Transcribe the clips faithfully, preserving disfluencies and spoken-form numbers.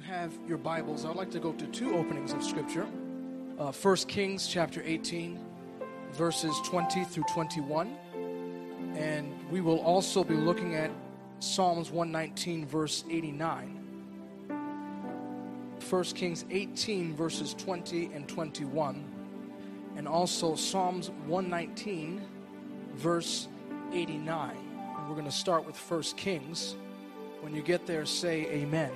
have your Bibles, I'd like to go to two openings of Scripture. Uh, First Kings chapter eighteen, verses twenty through twenty-one. And we will also be looking at Psalms one nineteen, verse eighty-nine. First Kings eighteen, verses twenty and twenty-one. And also Psalms one nineteen, verse eighty-nine. And we're going to start with First Kings. When you get there, say amen.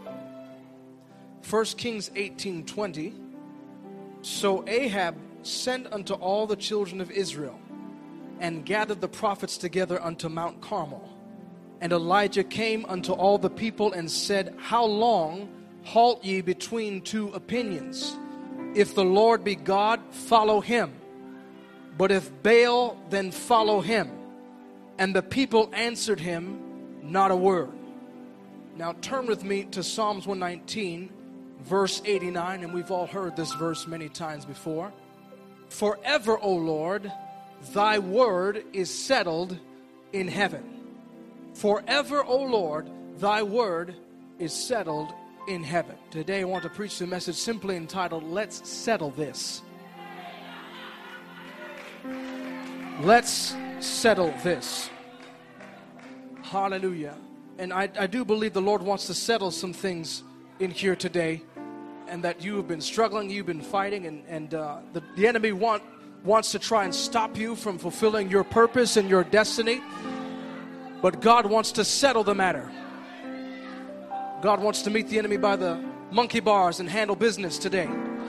First Kings eighteen twenty. So Ahab sent unto all the children of Israel, and gathered the prophets together unto Mount Carmel. And Elijah came unto all the people and said, How long halt ye between two opinions? If the Lord be God, follow him. But if Baal, then follow him. And the people answered him not a word. Now turn with me to Psalms one nineteen, verse eighty-nine, and we've all heard this verse many times before. Forever, O Lord, thy word is settled in heaven. Forever, O Lord, thy word is settled in heaven. Today I want to preach the message simply entitled, Let's Settle This. Let's settle this. Hallelujah. And I, I do believe the Lord wants to settle some things in here today, and that you have been struggling, you've been fighting, and, and uh, the, the enemy want, wants to try and stop you from fulfilling your purpose and your destiny. But God wants to settle the matter. God wants to meet the enemy by the monkey bars and handle business today.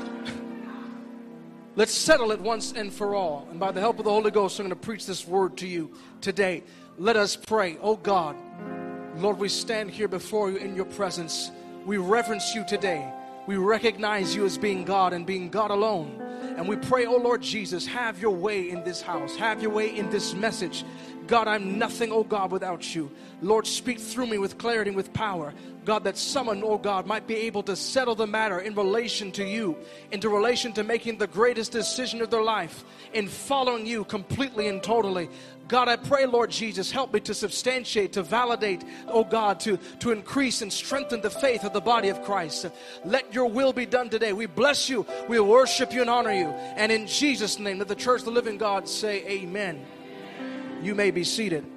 Let's settle it once and for all. And by the help of the Holy Ghost, I'm going to preach this word to you today. Let us pray. Oh God, Lord, we stand here before you in your presence. We reverence you today. We recognize you as being God and being God alone. And we pray, oh Lord Jesus, have your way in this house. Have your way in this message. God, I'm nothing, oh God, without you. Lord, speak through me with clarity and with power. God, that someone, oh God, might be able to settle the matter in relation to you, into relation to making the greatest decision of their life, in following you completely and totally. God, I pray, Lord Jesus, help me to substantiate, to validate, oh God, to, to increase and strengthen the faith of the body of Christ. Let your will be done today. We bless you, we worship you and honor you. And in Jesus' name, let the church of the living God say amen. You may be seated.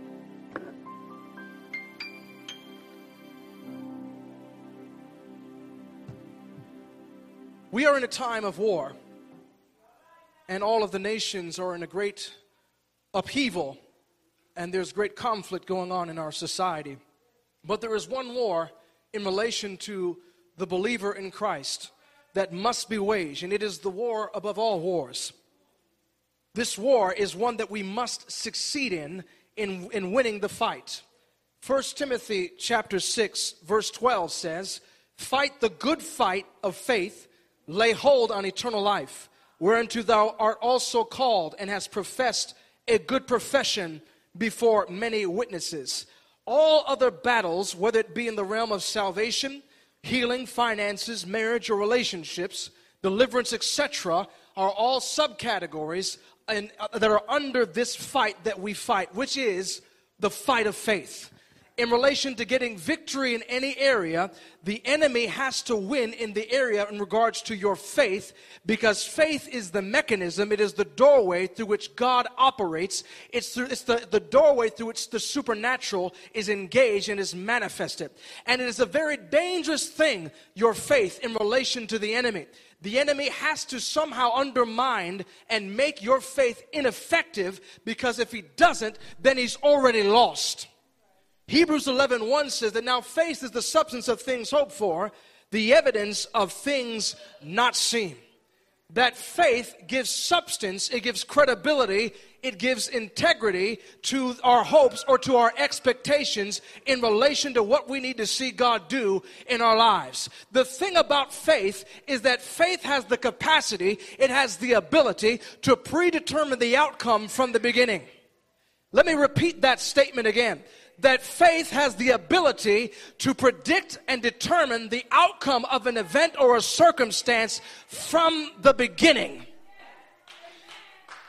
We are in a time of war, and all of the nations are in a great upheaval, and there's great conflict going on in our society. But there is one war in relation to the believer in Christ that must be waged, and it is the war above all wars. This war is one that we must succeed in, in, in winning the fight. First Timothy chapter six, verse twelve says, Fight the good fight of faith, lay hold on eternal life, whereunto thou art also called, and hast professed a good profession before many witnesses. All other battles, whether it be in the realm of salvation, healing, finances, marriage, or relationships, deliverance, et cetera, are all subcategories and, uh, that are under this fight that we fight, which is the fight of faith. In relation to getting victory in any area, the enemy has to win in the area in regards to your faith, because faith is the mechanism, it is the doorway through which God operates. It's, through, it's the, the doorway through which the supernatural is engaged and is manifested. And it is a very dangerous thing, your faith, in relation to the enemy. The enemy has to somehow undermine and make your faith ineffective, because if he doesn't, then he's already lost. Hebrews eleven one says that now faith is the substance of things hoped for, the evidence of things not seen. That faith gives substance, it gives credibility, it gives integrity to our hopes or to our expectations in relation to what we need to see God do in our lives. The thing about faith is that faith has the capacity, it has the ability to predetermine the outcome from the beginning. Let me repeat that statement again. That faith has the ability to predict and determine the outcome of an event or a circumstance from the beginning.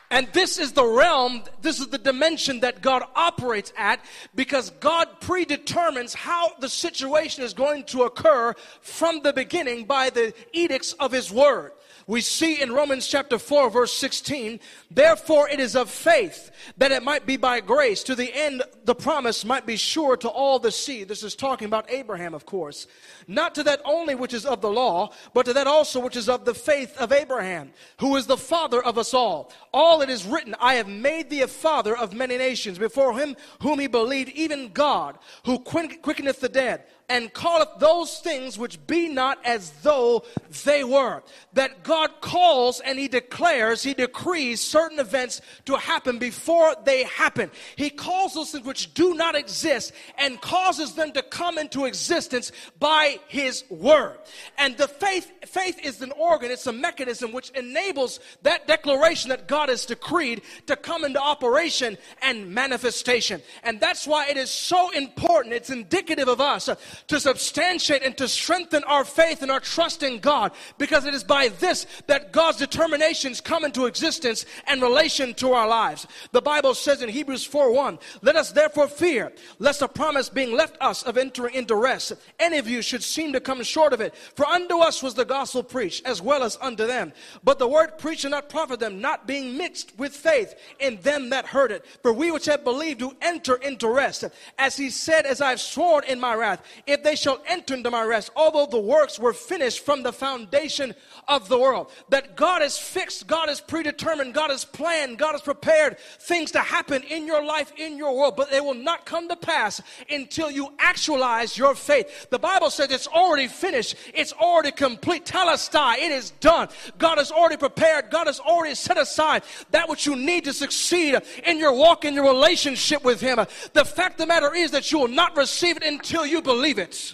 And this is the realm, this is the dimension that God operates at, because God predetermines how the situation is going to occur from the beginning by the edicts of His Word. We see in Romans chapter four, verse sixteen, therefore it is of faith, that it might be by grace, to the end the promise might be sure to all the seed. This is talking about Abraham, of course. Not to that only which is of the law, but to that also which is of the faith of Abraham, who is the father of us all. All it is written, I have made thee a father of many nations, before him whom he believed, even God, who quickeneth the dead, and calleth those things which be not as though they were. That God calls and He declares, He decrees certain events to happen before they happen. He calls those things which do not exist and causes them to come into existence by His Word. And the faith, faith is an organ, it's a mechanism which enables that declaration that God has decreed to come into operation and manifestation. And that's why it is so important, it's indicative of us to substantiate and to strengthen our faith and our trust in God, because it is by this that God's determinations come into existence and relation to our lives. The Bible says in Hebrews four one, let us therefore fear, lest a promise being left us of entering into rest, any of you should seem to come short of it. For unto us was the gospel preached, as well as unto them. But the word preached did not profit them, not being mixed with faith in them that heard it. For we which have believed do enter into rest. As He said, as I have sworn in my wrath, if they shall enter into my rest, although the works were finished from the foundation of the world. That God has fixed, God has predetermined, God has planned, God has prepared things to happen in your life, in your world, but they will not come to pass until you actualize your faith. The Bible says it's already finished, it's already complete. Telestai, it is done. God has already prepared, God has already set aside that which you need to succeed in your walk, in your relationship with Him. The fact of the matter is that you will not receive it until you believe it.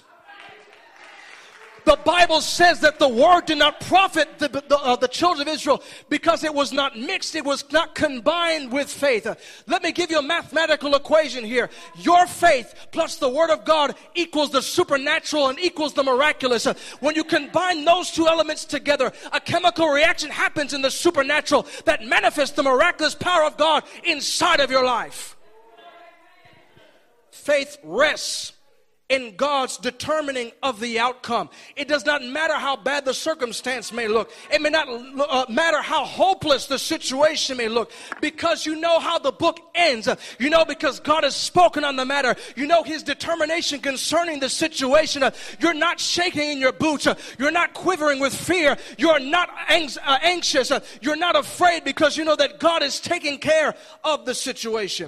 The Bible says that the word did not profit the, the, uh, the children of Israel because it was not mixed, it was not combined with faith. Uh, let me give you a mathematical equation here. Your faith plus the word of God equals the supernatural and equals the miraculous. Uh, when you combine those two elements together, a chemical reaction happens in the supernatural that manifests the miraculous power of God inside of your life. Faith rests in God's determining of the outcome. It does not matter how bad the circumstance may look. It may not uh, matter how hopeless the situation may look, because you know how the book ends. Uh, you know, because God has spoken on the matter. You know His determination concerning the situation. Uh, you're not shaking in your boots. Uh, you're not quivering with fear. You're not ang- uh, anxious. Uh, you're not afraid, because you know that God is taking care of the situation.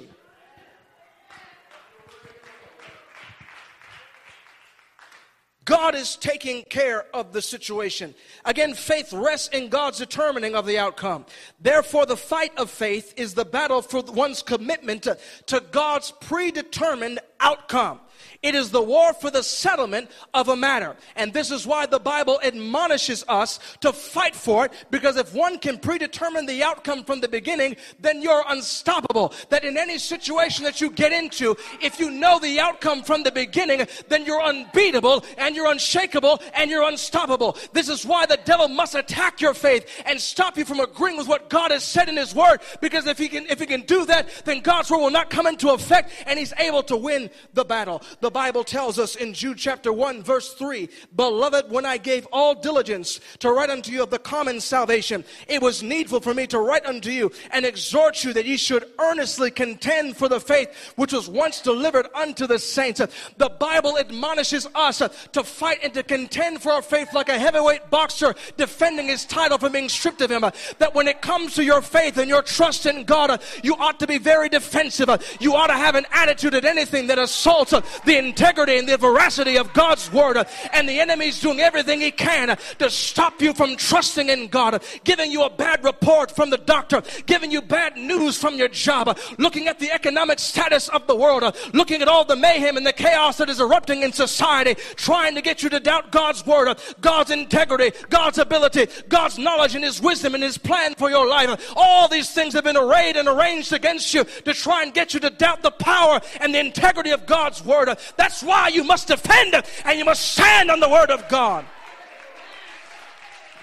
God is taking care of the situation. Again, faith rests in God's determining of the outcome. Therefore, the fight of faith is the battle for one's commitment to, to God's predetermined outcome. It is the war for the settlement of a matter. And this is why the Bible admonishes us to fight for it, because if one can predetermine the outcome from the beginning, then you're unstoppable. That in any situation that you get into, if you know the outcome from the beginning, then you're unbeatable and you're unshakable and you're unstoppable. This is why the devil must attack your faith and stop you from agreeing with what God has said in His Word, because if he can, if he can do that, then God's Word will not come into effect and He's able to win the battle. The Bible tells us in Jude chapter one, verse three, Beloved, when I gave all diligence to write unto you of the common salvation, it was needful for me to write unto you and exhort you that ye should earnestly contend for the faith which was once delivered unto the saints. The Bible admonishes us to fight and to contend for our faith like a heavyweight boxer defending his title from being stripped of him. That when it comes to your faith and your trust in God, you ought to be very defensive. You ought to have an attitude at anything that assaults the integrity and the veracity of God's Word. And the enemy's doing everything he can to stop you from trusting in God, giving you a bad report from the doctor, giving you bad news from your job, looking at the economic status of the world, looking at all the mayhem and the chaos that is erupting in society, trying to get you to doubt God's Word, God's integrity, God's ability, God's knowledge and His wisdom and His plan for your life. All these things have been arrayed and arranged against you to try and get you to doubt the power and the integrity of God's Word. That's why you must defend and you must stand on the Word of God.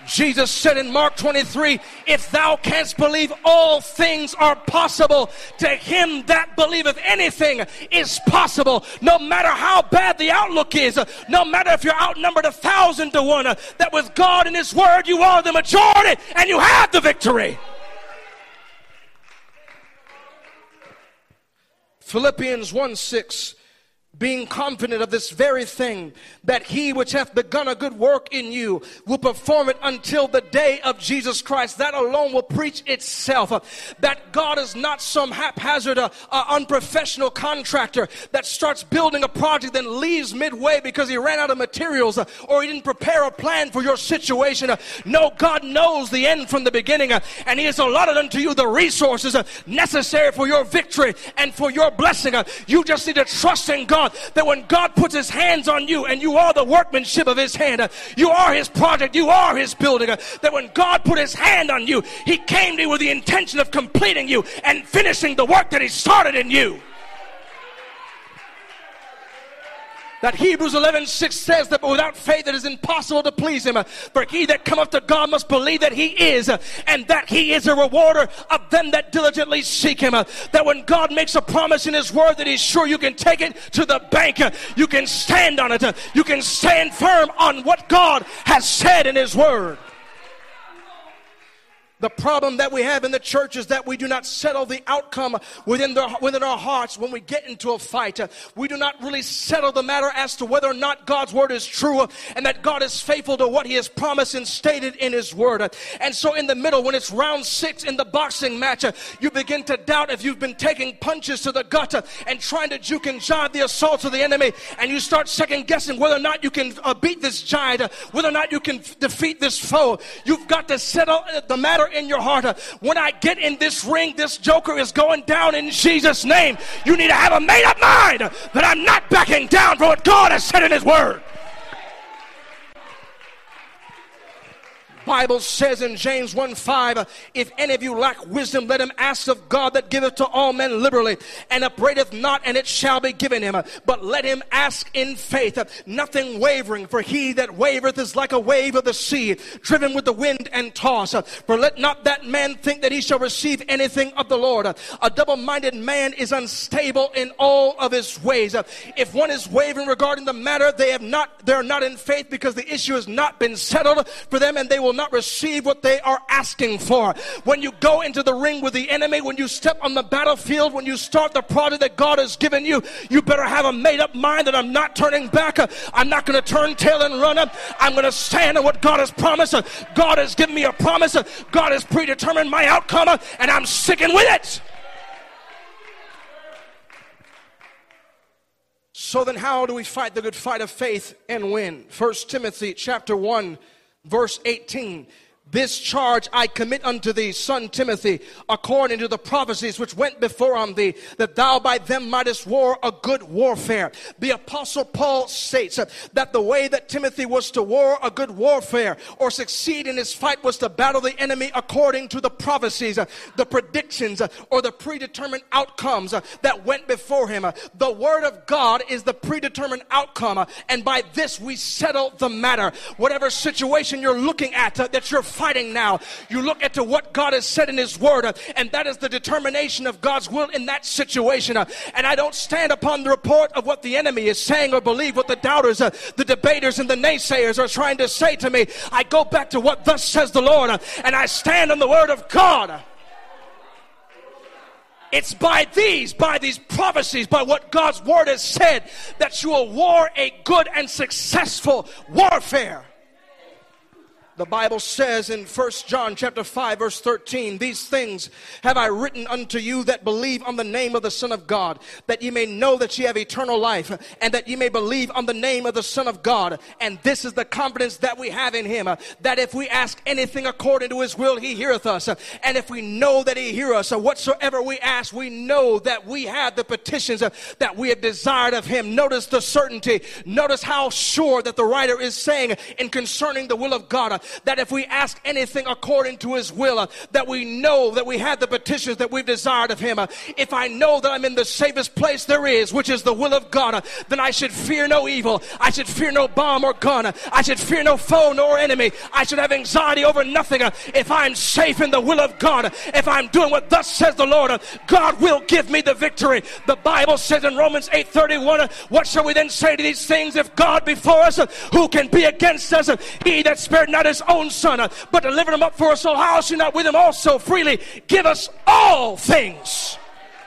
Jesus said in Mark twenty-three, if thou canst believe, all things are possible to him that believeth. Anything is possible, no matter how bad the outlook is, no matter if you're outnumbered a thousand to one, that with God and his word you are the majority and you have the victory. Philippians one six, being confident of this very thing, that he which hath begun a good work in you will perform it until the day of Jesus Christ. That alone will preach itself. Uh, that God is not some haphazard, uh, uh, unprofessional contractor that starts building a project then leaves midway because he ran out of materials uh, or he didn't prepare a plan for your situation. Uh, no, God knows the end from the beginning, uh, and he has allotted unto you the resources uh, necessary for your victory and for your blessing. Uh, you just need to trust in God, that when God puts his hands on you and you are the workmanship of his hand, uh, you are his project, you are his building, uh, that when God put his hand on you, he came to you with the intention of completing you and finishing the work that he started in you. That Hebrews eleven six says that without faith it is impossible to please him. For he that cometh to God must believe that he is, and that he is a rewarder of them that diligently seek him. That when God makes a promise in his word, that he's sure you can take it to the bank. You can stand on it. You can stand firm on what God has said in his word. The problem that we have in the church is that we do not settle the outcome within, the, within our hearts when we get into a fight. We do not really settle the matter as to whether or not God's word is true and that God is faithful to what he has promised and stated in his word. And so in the middle, when it's round six in the boxing match, you begin to doubt if you've been taking punches to the gut and trying to juke and jive the assaults of the enemy, and you start second guessing whether or not you can uh, beat this giant, whether or not you can f- defeat this foe. You've got to settle the matter in your heart. When I get in this ring, this joker is going down in Jesus' name. You need to have a made-up mind that I'm not backing down for what God has said in his word. Bible says in James one five, if any of you lack wisdom, let him ask of God that giveth to all men liberally, and upbraideth not, and it shall be given him. But let him ask in faith, nothing wavering. For he that wavereth is like a wave of the sea, driven with the wind and tossed. For let not that man think that he shall receive anything of the Lord. A double-minded man is unstable in all of his ways. If one is wavering regarding the matter, they have not, they're not in faith, because the issue has not been settled for them, and they will not receive what they are asking for. When you go into the ring with the enemy, when you step on the battlefield, when you start the project that God has given you, you better have a made-up mind that I'm not turning back. I'm not going to turn tail and run up. I'm going to stand on what God has promised. God has given me a promise. God has predetermined my outcome, and I'm sticking with it. So then how do we fight the good fight of faith and win? First Timothy chapter one, verse eighteen. This charge I commit unto thee, son Timothy, according to the prophecies which went before on thee, that thou by them mightest war a good warfare. The apostle Paul states that the way that Timothy was to war a good warfare or succeed in his fight was to battle the enemy according to the prophecies, the predictions, or the predetermined outcomes that went before him. The word of God is the predetermined outcome, and by this we settle the matter. Whatever situation you're looking at that you're fighting now, you look at to what God has said in his word, uh, and that is the determination of God's will in that situation. Uh, and I don't stand upon the report of what the enemy is saying or believe what the doubters, uh, the debaters, and the naysayers are trying to say to me. I go back to what thus says the Lord, uh, and I stand on the word of God. It's by these, by these prophecies, by what God's word has said, that you will war a good and successful warfare. The Bible says in First John chapter five, verse thirteen, these things have I written unto you that believe on the name of the Son of God, that ye may know that ye have eternal life, and that ye may believe on the name of the Son of God. And this is the confidence that we have in him, that if we ask anything according to his will, he heareth us. And if we know that he heareth us, whatsoever we ask, we know that we have the petitions that we have desired of him. Notice the certainty. Notice how sure that the writer is saying in concerning the will of God. that if we ask anything according to his will, uh, that we know that we have the petitions that we've desired of him. Uh, if I know that I'm in the safest place there is, which is the will of God, uh, then I should fear no evil. I should fear no bomb or gun. Uh, I should fear no foe nor enemy. I should have anxiety over nothing. Uh, if I'm safe in the will of God, uh, if I'm doing what thus says the Lord, uh, God will give me the victory. The Bible says in Romans eight thirty-one, uh, what shall we then say to these things? If God be for us, uh, who can be against us? Uh, he that spared not his own son, uh, but delivered him up for us all, how shall he not with him also freely give us all things?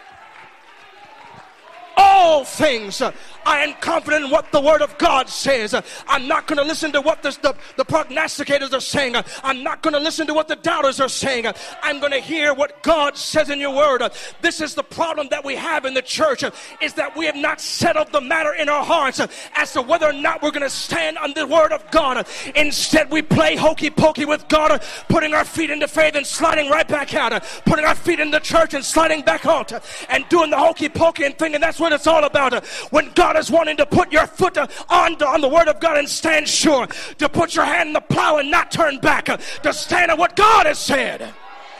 All things. Uh, I am confident in what the word of God says. Uh, I'm not going to listen to what the, the, the prognosticators are saying. Uh, I'm not going to listen to what the doubters are saying. Uh, I'm going to hear what God says in your word. Uh, this is the problem that we have in the church, uh, is that we have not settled the matter in our hearts uh, as to whether or not we're going to stand on the word of God. Uh, instead, we play hokey pokey with God, uh, putting our feet into faith and sliding right back out, uh, putting our feet in the church and sliding back out, uh, and doing the hokey pokey and thinking that's what it's all about. Uh, when God is wanting to put your foot uh, on, the, on the word of God and stand sure, to put your hand in the plow and not turn back, uh, to stand on what God has said.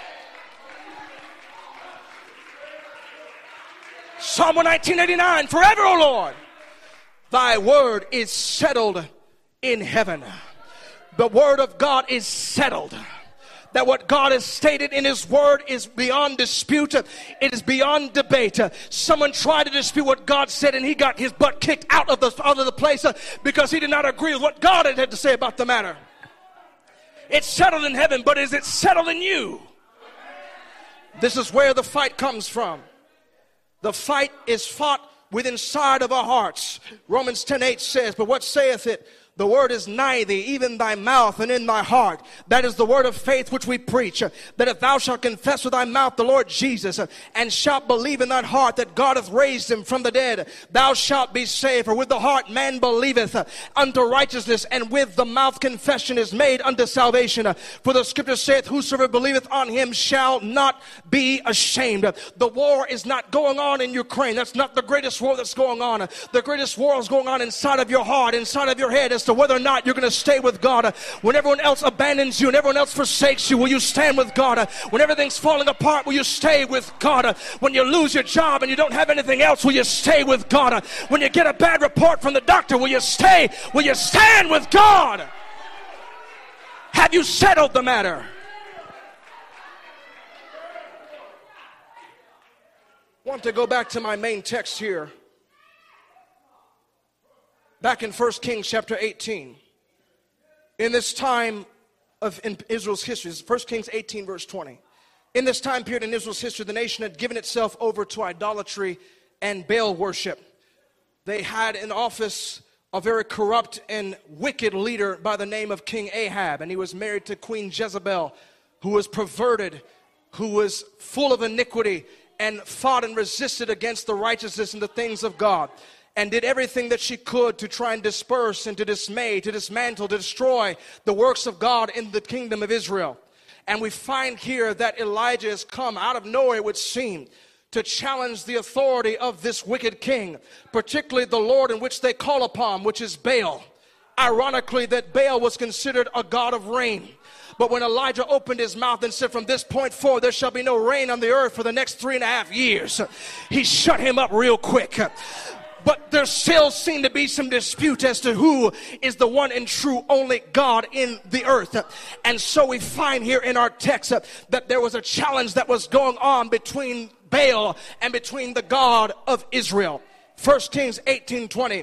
Psalm one nineteen eighty-nine, forever, O Lord, thy word is settled in heaven. The word of God is settled. That what God has stated in his word is beyond dispute. It is beyond debate. Someone tried to dispute what God said and he got his butt kicked out of the, out of the place because he did not agree with what God had to say about the matter. It's settled in heaven, but is it settled in you? This is where the fight comes from. The fight is fought within inside of our hearts. Romans ten eight says, but what saith it? The word is nigh thee, even thy mouth and in thy heart. That is the word of faith which we preach. That if thou shalt confess with thy mouth the Lord Jesus, and shalt believe in thine heart that God hath raised him from the dead, thou shalt be saved. For with the heart man believeth unto righteousness, and with the mouth confession is made unto salvation. For the scripture saith, whosoever believeth on him shall not be ashamed. The war is not going on in Ukraine. That's not the greatest war that's going on. The greatest war is going on inside of your heart, inside of your head, as to whether or not you're going to stay with God. When everyone else abandons you and everyone else forsakes you, will you stand with God? When everything's falling apart, will you stay with God? When you lose your job and you don't have anything else, will you stay with God? When you get a bad report from the doctor, will you stay? Will you stand with God? Have you settled the matter? I want to go back to my main text here. Back in First Kings chapter eighteen, in this time of in Israel's history, First Kings eighteen verse twenty. In this time period in Israel's history, the nation had given itself over to idolatry and Baal worship. They had in office a very corrupt and wicked leader by the name of King Ahab, and he was married to Queen Jezebel, who was perverted, who was full of iniquity, and fought and resisted against the righteousness and the things of God, and did everything that she could to try and disperse and to dismay, to dismantle, to destroy the works of God in the kingdom of Israel. And we find here that Elijah has come out of nowhere, it would seem, to challenge the authority of this wicked king, particularly the Lord in which they call upon, which is Baal. Ironically, that Baal was considered a god of rain. But when Elijah opened his mouth and said, from this point forward, there shall be no rain on the earth for the next three and a half years, he shut him up real quick. But there still seemed to be some dispute as to who is the one and true only God in the earth. And so we find here in our text that there was a challenge that was going on between Baal and between the God of Israel. First Kings eighteen twenty.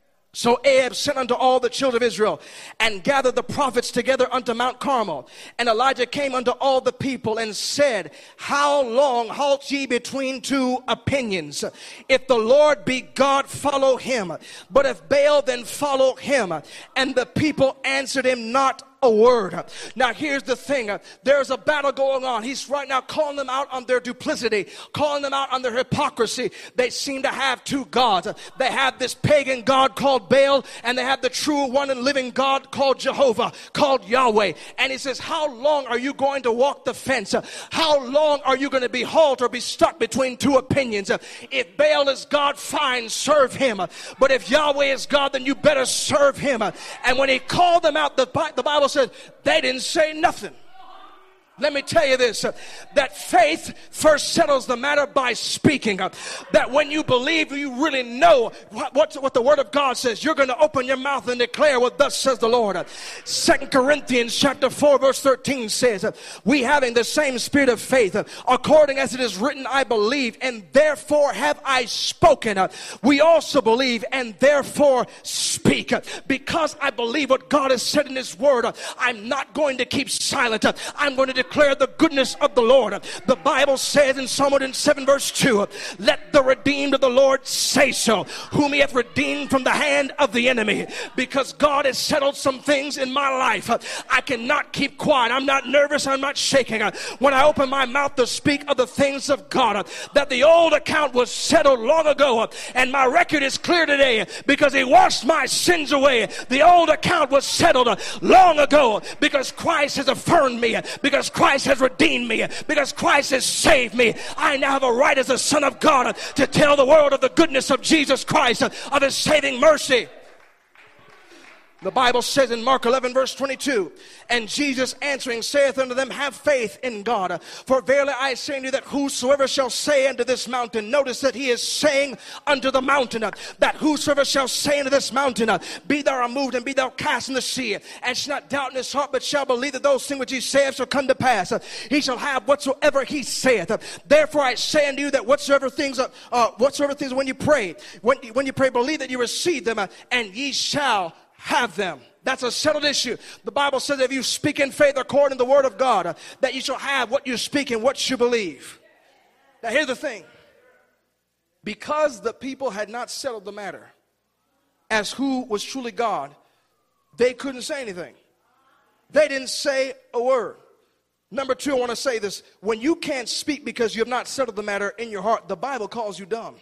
So Ahab sent unto all the children of Israel and gathered the prophets together unto Mount Carmel. And Elijah came unto all the people and said, how long halt ye between two opinions? If the Lord be God, follow him. But if Baal, then follow him. And the people answered him not a word. Now here's the thing, there's a battle going on. He's right now calling them out on their duplicity, calling them out on their hypocrisy. They seem to have two gods. They have this pagan god called Baal, and they have the true one and living God called Jehovah, called Yahweh. And he says, how long are you going to walk the fence? How long are you going to be halt or be stuck between two opinions? If Baal is God, fine, serve him. But if Yahweh is God, then you better serve him. And when he called them out, the, the Bible says said they didn't say nothing. Let me tell you this, uh, that faith first settles the matter by speaking. Uh, that when you believe, you really know what, what, what the Word of God says. You're going to open your mouth and declare what thus says the Lord. Uh, Second Corinthians chapter four verse thirteen says, uh, we having the same spirit of faith, uh, according as it is written, I believe, and therefore have I spoken. Uh, we also believe and therefore speak. Uh, because I believe what God has said in His Word, uh, I'm not going to keep silent. Uh, I'm going to declare the goodness of the Lord. The Bible says in Psalm one oh seven verse two, let the redeemed of the Lord say so, whom He hath redeemed from the hand of the enemy. Because God has settled some things in my life, I cannot keep quiet. I'm not nervous. I'm not shaking. When I open my mouth to speak of the things of God, that the old account was settled long ago, and my record is clear today because He washed my sins away. The old account was settled long ago because Christ has affirmed me, because Christ has redeemed me, because Christ has saved me. I now have a right as a son of God to tell the world of the goodness of Jesus Christ, of His saving mercy. The Bible says in Mark eleven verse twenty-two, and Jesus answering saith unto them, have faith in God. For verily I say unto you that whosoever shall say unto this mountain, notice that He is saying unto the mountain, that whosoever shall say unto this mountain, be thou removed and be thou cast in the sea, and shall not doubt in his heart, but shall believe that those things which he saith shall come to pass, he shall have whatsoever he saith. Therefore I say unto you that whatsoever things, uh, whatsoever things when you pray, when, when you pray, believe that you receive them, and ye shall have them. That's a settled issue. The Bible says if you speak in faith according to the Word of God, uh, that you shall have what you speak and what you believe. Now here's the thing. Because the people had not settled the matter as who was truly God, they couldn't say anything. They didn't say a word. Number two, I want to say this. When you can't speak because you have not settled the matter in your heart, the Bible calls you dumb.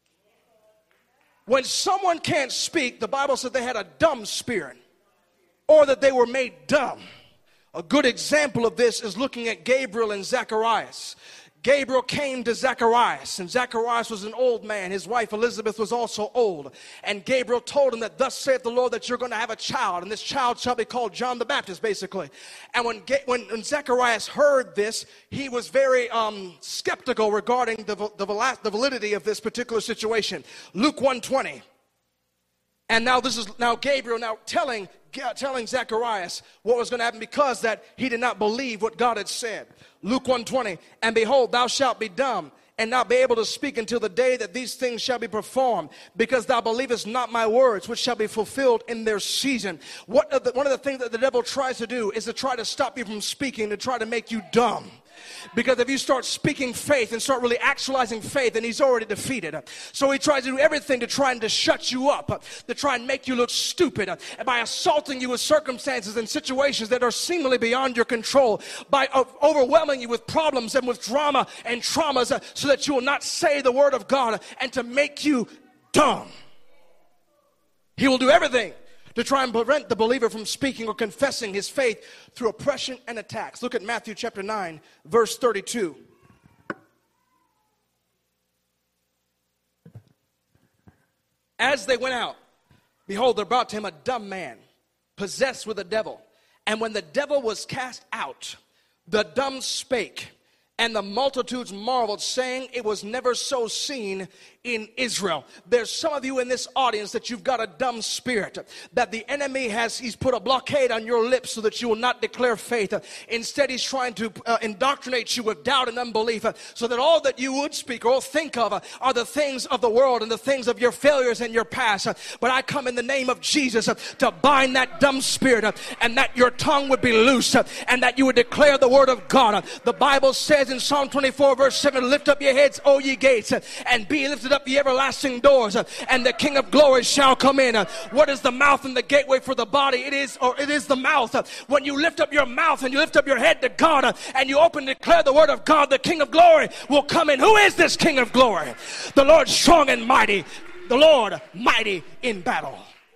When someone can't speak, the Bible said they had a dumb spirit, or that they were made dumb. A good example of this is looking at Gabriel and Zacharias. Gabriel came to Zacharias, and Zacharias was an old man. His wife Elizabeth was also old. And Gabriel told him that thus saith the Lord that you're going to have a child, and this child shall be called John the Baptist, basically. And when, when, when Zacharias heard this, he was very um, skeptical regarding the, the, the validity of this particular situation. Luke one twenty. And now this is now Gabriel now telling telling Zacharias what was going to happen because that he did not believe what God had said. Luke one twenty, and behold, thou shalt be dumb and not be able to speak until the day that these things shall be performed, because thou believest not my words, which shall be fulfilled in their season. What of the, one of the things that the devil tries to do is to try to stop you from speaking, to try to make you dumb. Because if you start speaking faith and start really actualizing faith, then he's already defeated. So he tries to do everything to try and to shut you up, to try and make you look stupid, and by assaulting you with circumstances and situations that are seemingly beyond your control, by overwhelming you with problems and with drama and traumas, so that you will not say the word of God, and to make you dumb. He will do everything to try and prevent the believer from speaking or confessing his faith through oppression and attacks. Look at Matthew chapter nine, verse thirty-two. As they went out, behold, there brought to him a dumb man, possessed with a devil. And when the devil was cast out, the dumb spake, and the multitudes marveled, saying, it was never so seen in Israel. There's some of you in this audience that you've got a dumb spirit, that the enemy has, he's put a blockade on your lips so that you will not declare faith. Instead, he's trying to uh, indoctrinate you with doubt and unbelief, uh, so that all that you would speak or think of uh, are the things of the world and the things of your failures and your past. Uh, but I come in the name of Jesus uh, to bind that dumb spirit, uh, and that your tongue would be loose, uh, and that you would declare the word of God. Uh, the Bible says in Psalm twenty-four verse seven, lift up your heads, O ye gates, uh, and be lifted up the everlasting doors, uh, and the King of glory shall come in. Uh, what is the mouth and the gateway for the body? It is, or it is the mouth. Uh, when you lift up your mouth and you lift up your head to God, uh, and you open and declare the word of God, the King of glory will come in. Who is this King of glory? The Lord strong and mighty, the Lord mighty in battle.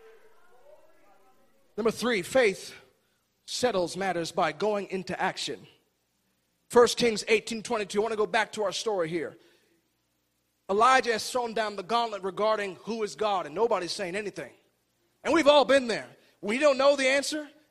Number three, faith settles matters by going into action. First Kings eighteen twenty-two. I want to go back to our story here. Elijah has thrown down the gauntlet regarding who is God, and nobody's saying anything. And we've all been there. We don't know the answer.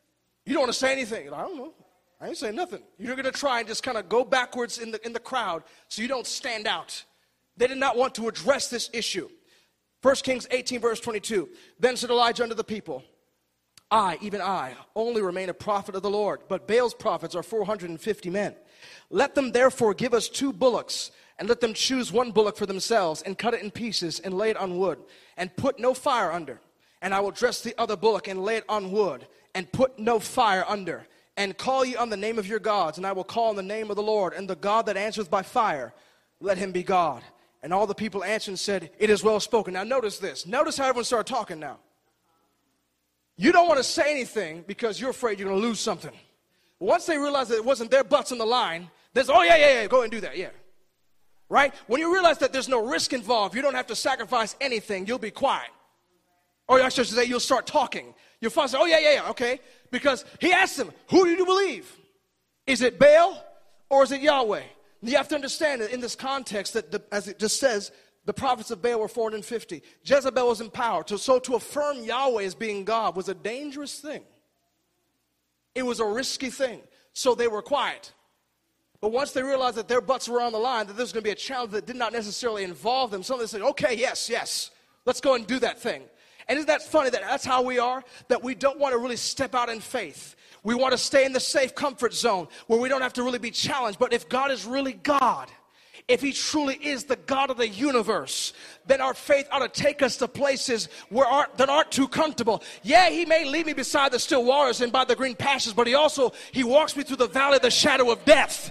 You don't want to say anything. I don't know. I ain't saying nothing. You're going to try and just kind of go backwards in the, in the crowd so you don't stand out. They did not want to address this issue. First Kings eighteen, verse twenty-two. Then said Elijah unto the people, I, even I, only remain a prophet of the Lord, but Baal's prophets are four hundred fifty men. Let them therefore give us two bullocks, and let them choose one bullock for themselves, and cut it in pieces, and lay it on wood, and put no fire under. And I will dress the other bullock, and lay it on wood, and put no fire under. And call ye on the name of your gods, and I will call on the name of the Lord, and the God that answereth by fire, let him be God. And all the people answered and said, it is well spoken. Now notice this. Notice how everyone started talking now. You don't want to say anything because you're afraid you're going to lose something. Once they realize that it wasn't their butts on the line, there's, oh yeah, yeah, yeah, go ahead and do that, yeah. Right? When you realize that there's no risk involved, you don't have to sacrifice anything, you'll be quiet. Or I should say, you'll start talking. You'll find, oh yeah, yeah, yeah, okay. Because he asked them, who do you believe? Is it Baal or is it Yahweh? You have to understand that in this context that, the, as it just says, the prophets of Baal were four hundred fifty. Jezebel was in power. To, so to affirm Yahweh as being God was a dangerous thing. It was a risky thing. So they were quiet. But once they realized that their butts were on the line, that there was going to be a challenge that did not necessarily involve them, some of them said, okay, yes, yes, let's go and do that thing. And isn't that funny that that's how we are? That we don't want to really step out in faith. We want to stay in the safe comfort zone where we don't have to really be challenged. But if God is really God, if he truly is the God of the universe, then our faith ought to take us to places where aren't, that aren't too comfortable. Yeah, he may lead me beside the still waters and by the green pastures, but he also, he walks me through the valley of the shadow of death.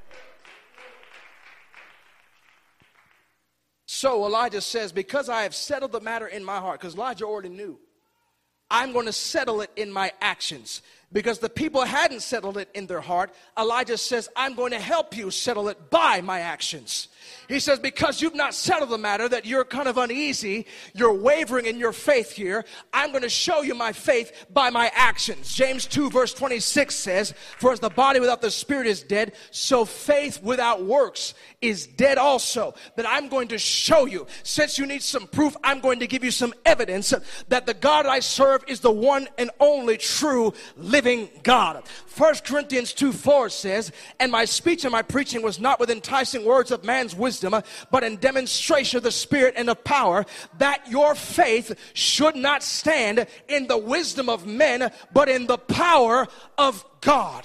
So Elijah says, because I have settled the matter in my heart, because Elijah already knew, I'm going to settle it in my actions. Because the people hadn't settled it in their heart, Elijah says, I'm going to help you settle it by my actions. He says, because you've not settled the matter, that you're kind of uneasy, you're wavering in your faith here, I'm going to show you my faith by my actions. James two verse twenty-six says, for as the body without the spirit is dead, so faith without works is dead also. That I'm going to show you, since you need some proof, I'm going to give you some evidence that the God I serve is the one and only true living God. First Corinthians two four says, and my speech and my preaching was not with enticing words of man's wisdom, but in demonstration of the Spirit and of power, that your faith should not stand in the wisdom of men, but in the power of God.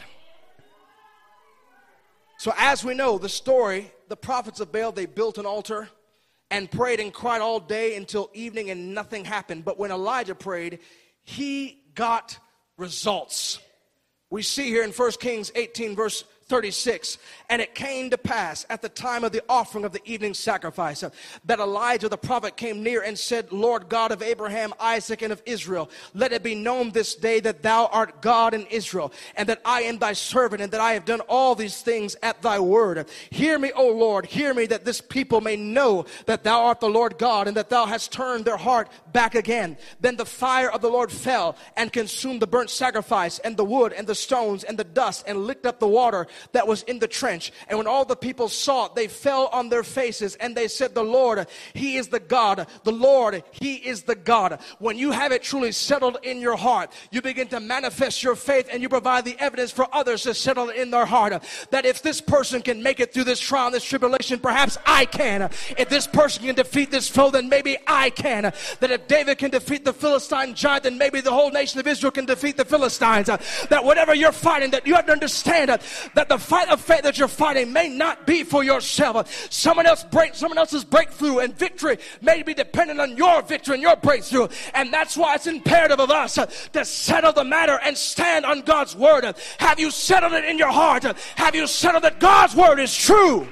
So as we know the story, the prophets of Baal, they built an altar and prayed and cried all day until evening and nothing happened. But when Elijah prayed, he got results. We see here in First Kings eighteen verse thirty-six, and it came to pass at the time of the offering of the evening sacrifice uh, that Elijah the prophet came near and said, Lord God of Abraham, Isaac, and of Israel, let it be known this day that thou art God in Israel, and that I am thy servant, and that I have done all these things at thy word. Hear me, O Lord, hear me, that this people may know that thou art the Lord God, and that thou hast turned their heart back again. Then the fire of the Lord fell and consumed the burnt sacrifice, and the wood, and the stones, and the dust, and licked up the water that was in the trench. And when all the people saw it, they fell on their faces, and they said, the Lord, he is the God. The Lord, he is the God. When you have it truly settled in your heart, you begin to manifest your faith, and you provide the evidence for others to settle it in their heart. That if this person can make it through this trial and this tribulation, perhaps I can. If this person can defeat this foe, then maybe I can. That if David can defeat the Philistine giant, then maybe the whole nation of Israel can defeat the Philistines. That whatever you're fighting, that you have to understand that the fight of faith that you're fighting may not be for yourself. Someone else break, someone else's breakthrough and victory may be dependent on your victory and your breakthrough. And that's why it's imperative of us to settle the matter and stand on God's word. Have you settled it in your heart? Have you settled that God's word is true?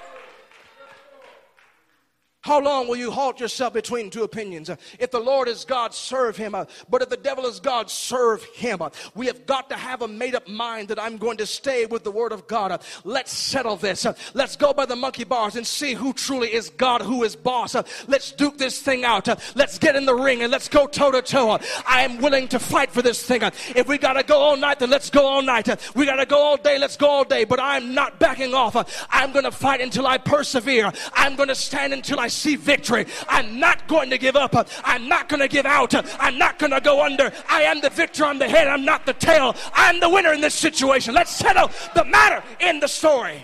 How long will you halt yourself between two opinions? If the Lord is God, serve him. But if the devil is God, serve him. We have got to have a made-up mind that I'm going to stay with the word of God. Let's settle this. Let's go by the monkey bars and see who truly is God, who is boss. Let's duke this thing out. Let's get in the ring and let's go toe-to-toe. I am willing to fight for this thing. If we got to go all night, then let's go all night. We got to go all day, let's go all day. But I'm not backing off. I'm going to fight until I persevere. I'm going to stand until I see victory. I'm not going to give up. I'm not going to give out. I'm not going to go under. I am the victor. I'm the head. I'm not the tail. I'm the winner in this situation. Let's settle the matter in the story.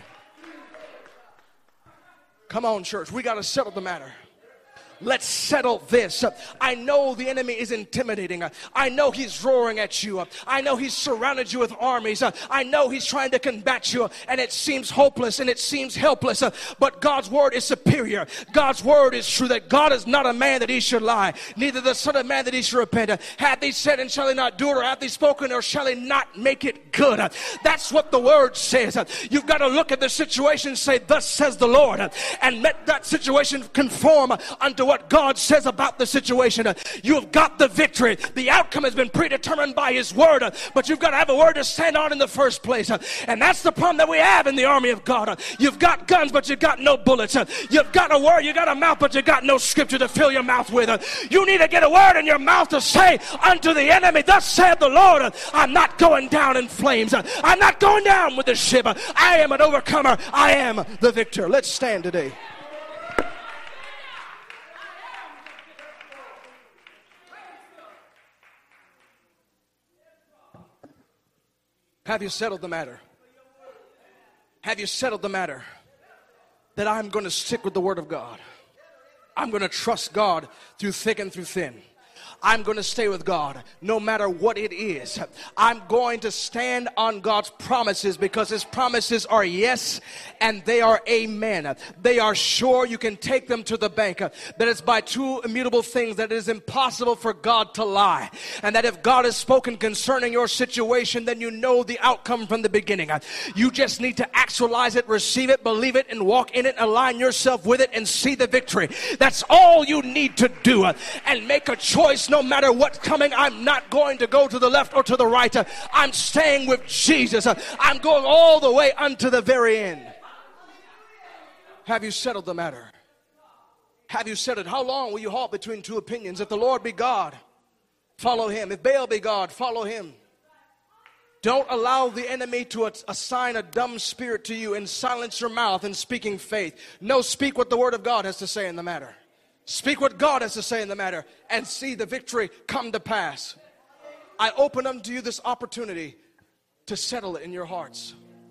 Come on, church. We got to settle the matter. Let's settle this. I know the enemy is intimidating. I know he's roaring at you. I know he's surrounded you with armies. I know he's trying to combat you, and it seems hopeless and it seems helpless. But God's word is superior. God's word is true, that God is not a man that he should lie, neither the son of man that he should repent. Hath he said, and shall he not do it? Or hath he spoken, or shall he not make it good? That's what the word says. You've got to look at the situation and say, thus says the Lord, and let that situation conform unto what God says about the situation. You have got the victory. The outcome has been predetermined by his word, but you've got to have a word to stand on in the first place. And that's the problem that we have in the army of God. You've got guns, but you've got no bullets. You've got a word, you've got a mouth, but you've got no scripture to fill your mouth with. You need to get a word in your mouth to say unto the enemy, thus saith the Lord, I'm not going down in flames. I'm not going down with the ship. I am an overcomer. I am the victor. Let's stand today. Have you settled the matter? Have you settled the matter that I'm going to stick with the word of God? I'm going to trust God through thick and through thin. I'm going to stay with God no matter what it is. I'm going to stand on God's promises, because his promises are yes and they are amen. They are sure. You can take them to the bank. That it's by two immutable things that it is impossible for God to lie. And that if God has spoken concerning your situation, then you know the outcome from the beginning. You just need to actualize it, receive it, believe it, and walk in it, align yourself with it, and see the victory. That's all you need to do. And make a choice. No matter what's coming, I'm not going to go to the left or to the right. I'm staying with Jesus. I'm going all the way unto the very end. Have you settled the matter? Have you settled? How long will you halt between two opinions? If the Lord be God, follow him. If Baal be God, follow him. Don't allow the enemy to assign a dumb spirit to you and silence your mouth in speaking faith. No, speak what the word of God has to say in the matter. Speak what God has to say in the matter and see the victory come to pass. I open unto you this opportunity to settle it in your hearts.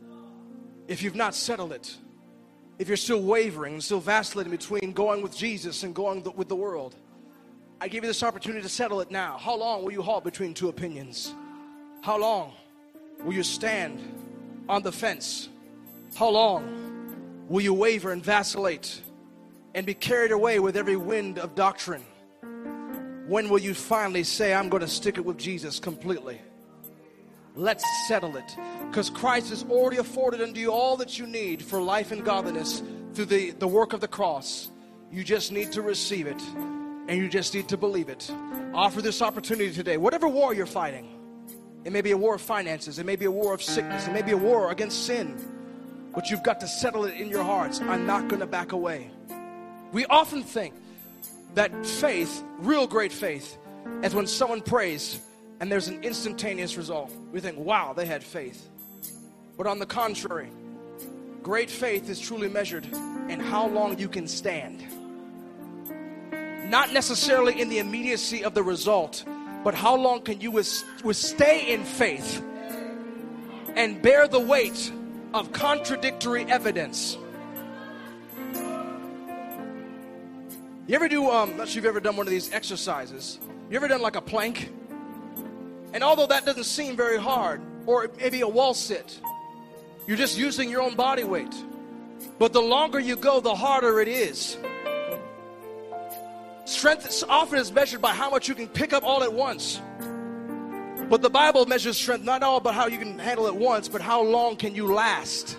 If you've not settled it, if you're still wavering and still vacillating between going with Jesus and going with the world, I give you this opportunity to settle it now. How long will you halt between two opinions? How long will you stand on the fence? How long will you waver and vacillate and be carried away with every wind of doctrine? When will you finally say, I'm going to stick it with Jesus completely? Let's settle it. Because Christ has already afforded unto you all that you need for life and godliness through the, the work of the cross. You just need to receive it. And you just need to believe it. Offer this opportunity today. Whatever war you're fighting. It may be a war of finances. It may be a war of sickness. It may be a war against sin. But you've got to settle it in your hearts. I'm not going to back away. We often think that faith, real great faith, is when someone prays and there's an instantaneous result. We think, wow, they had faith. But on the contrary, great faith is truly measured in how long you can stand. Not necessarily in the immediacy of the result, but how long can you with, with stay in faith and bear the weight of contradictory evidence. You ever do, um, I'm not sure if you've ever done one of these exercises. You ever done like a plank? And although that doesn't seem very hard, or maybe a wall sit, you're just using your own body weight. But the longer you go, the harder it is. Strength often is measured by how much you can pick up all at once. But the Bible measures strength not all about how you can handle it once, but how long can you last?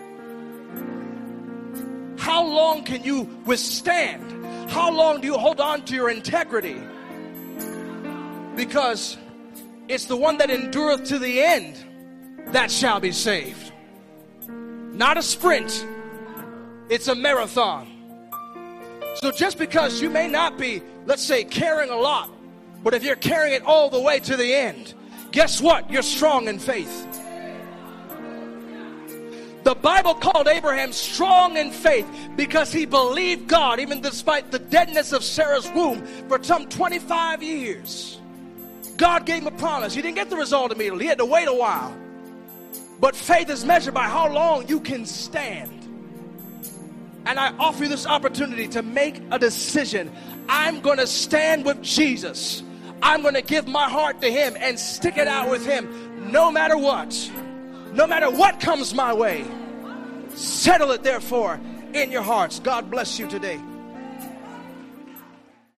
How long can you withstand? How long do you hold on to your integrity? Because it's the one that endureth to the end that shall be saved. Not a sprint, it's a marathon. So just because you may not be, let's say, carrying a lot, but if you're carrying it all the way to the end, guess what? You're strong in faith. The Bible called Abraham strong in faith because he believed God, even despite the deadness of Sarah's womb for some twenty-five years. God gave him a promise. He didn't get the result immediately. He had to wait a while. But faith is measured by how long you can stand. And I offer you this opportunity to make a decision. I'm going to stand with Jesus. I'm going to give my heart to him and stick it out with him no matter what. No matter what comes my way. Settle it, therefore, in your hearts. God bless you today.